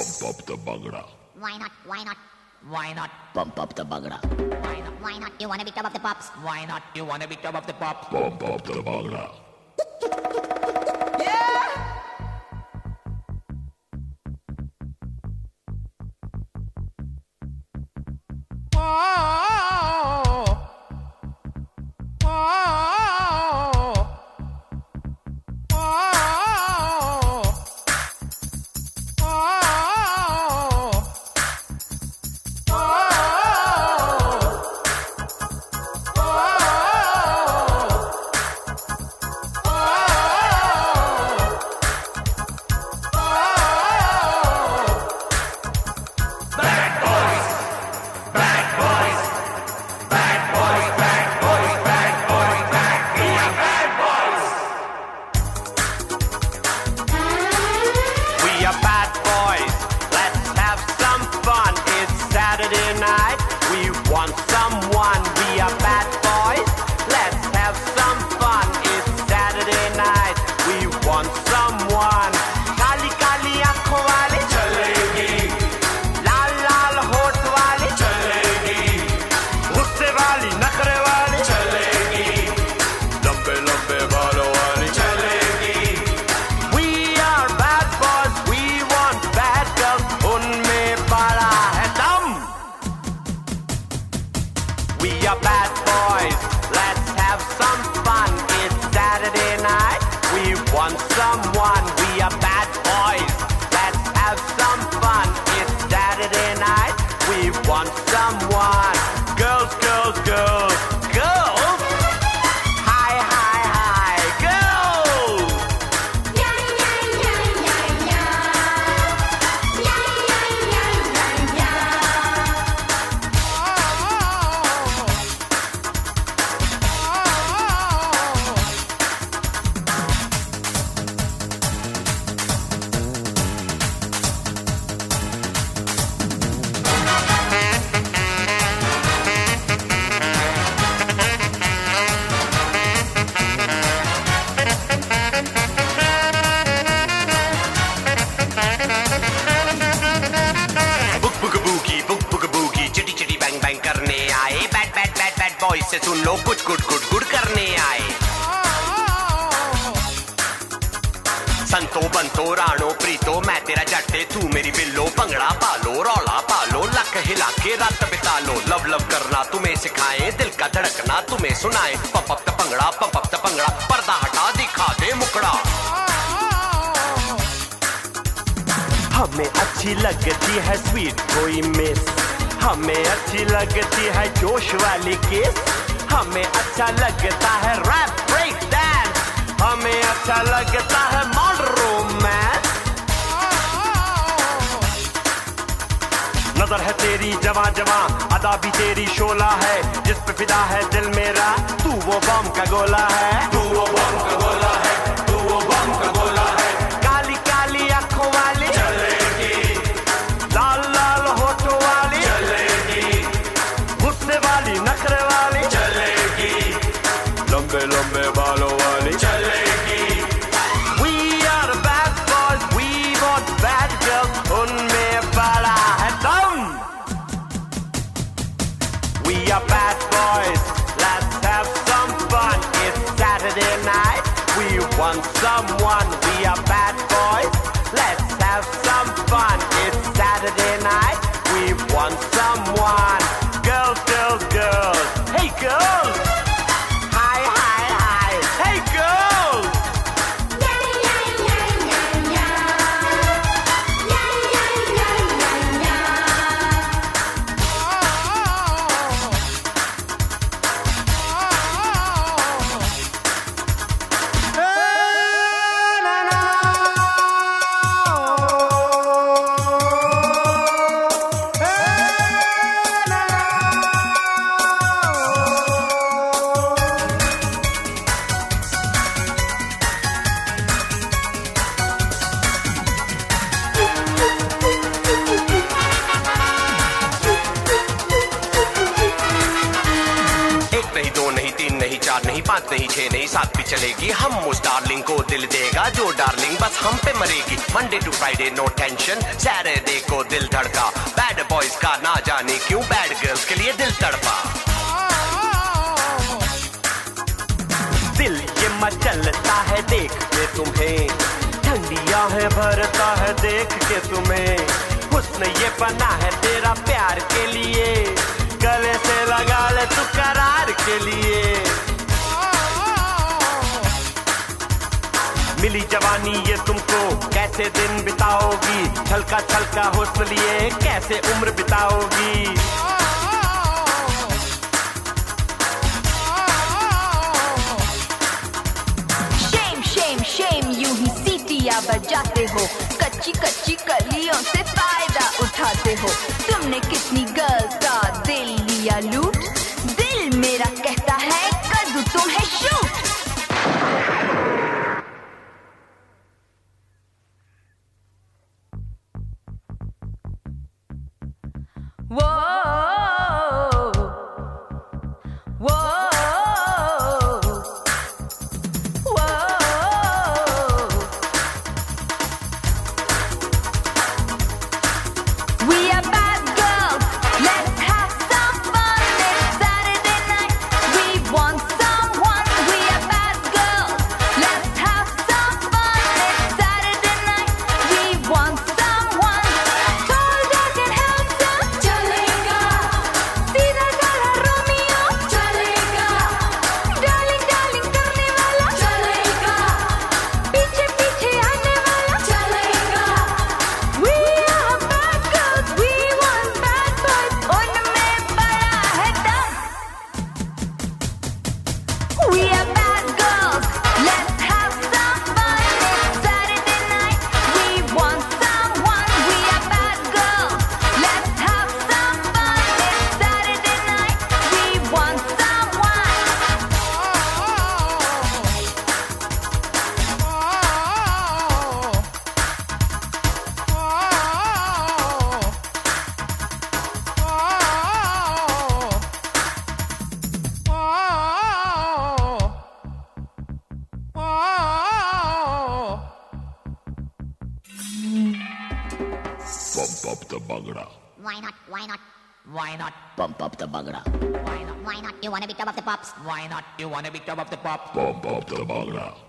Pump up the Bhangra. Why not? Why not? Why not? Pump up the Bhangra. Why not? Why not? You wanna be top of the pops? Why not? You wanna be top of the pops? Pump up the Bhangra. से सुन लो कुछ good good good करने आए। संतो बंतो राणो प्रीतो मैं तेरा जट्टे तू मेरी बिल्लो, भंगड़ा पालो रौला पालो लक हिला के रात बिता लो, लव लव करना तुम्हें सिखाए दिल का धड़कना तुम्हें सुनाए, pump up the bhangra pump up the bhangra, पर्दा हटा दिखा दे मुकड़ा। हमें अच्छी लगती है स्वीट कोई मिस, हमें अच्छी लगती है जोश वाली किस, हमें अच्छा लगता है रैप ब्रेक डांस, हमें अच्छा लगता है मॉडर्न रोमांस। नजर है तेरी जवां जवां, अदा भी तेरी शोला है, जिस पे फिदा है दिल मेरा तू वो बम का गोला है, तू वो बम का गोला है, तू वो बम का गोला है। काली काली आंखों वाली चलेगी, लाल लाल होठों वाली चलेगी, गुस्से वाली नखरे वाली चलेगी, लंबे लंबे बालों वाली चलेगी। We are bad boys, we want bad girls, उनमें बड़ा है दम। We are bad boys, let's have some fun, it's Saturday night, we want someone. We are bad boys, let's have some fun, it's Saturday night, we want someone. Girls, girls, girls, hey girls, hi, hi, hi, hey girls. 4 नहीं 5 नहीं 6 नहीं 7 भी चलेगी। हम उस darling को दिल देगा जो डार्लिंग बस हम पे मरेगी। Monday to Friday no tension, Saturday को दिल धड़का। बैड बॉयज का ना जाने क्यों बैड गर्ल्स के लिए दिल तड़पा। दिल ये मचलता है देख के तुम्हें, ठंडिया है भरता है देख के तुम्हें। हुस्न ये बना है तेरा प्यार के लिए, गले से लगा ले तू करार के लिए। मिली जवानी ये तुमको कैसे दिन बिताओगी, छलका छलका हुस्न लिए कैसे उम्र बिताओगी। शेम यूं ही सीटियां बजाते हो, कच्ची कच्ची कलियों से फायदा उठाते हो। तुमने कितनी गर्ल्स का दिल लिया लूट, दिल मेरा कहता है कर दूं तुम्हें शूट। वो Pump up the Bhangra. Why not? Why not? Why not? Pump up the Bhangra. Why not? Why not? You wanna be top of the pops? Why not? You wanna be top of the pops? Pump up the Bhangra.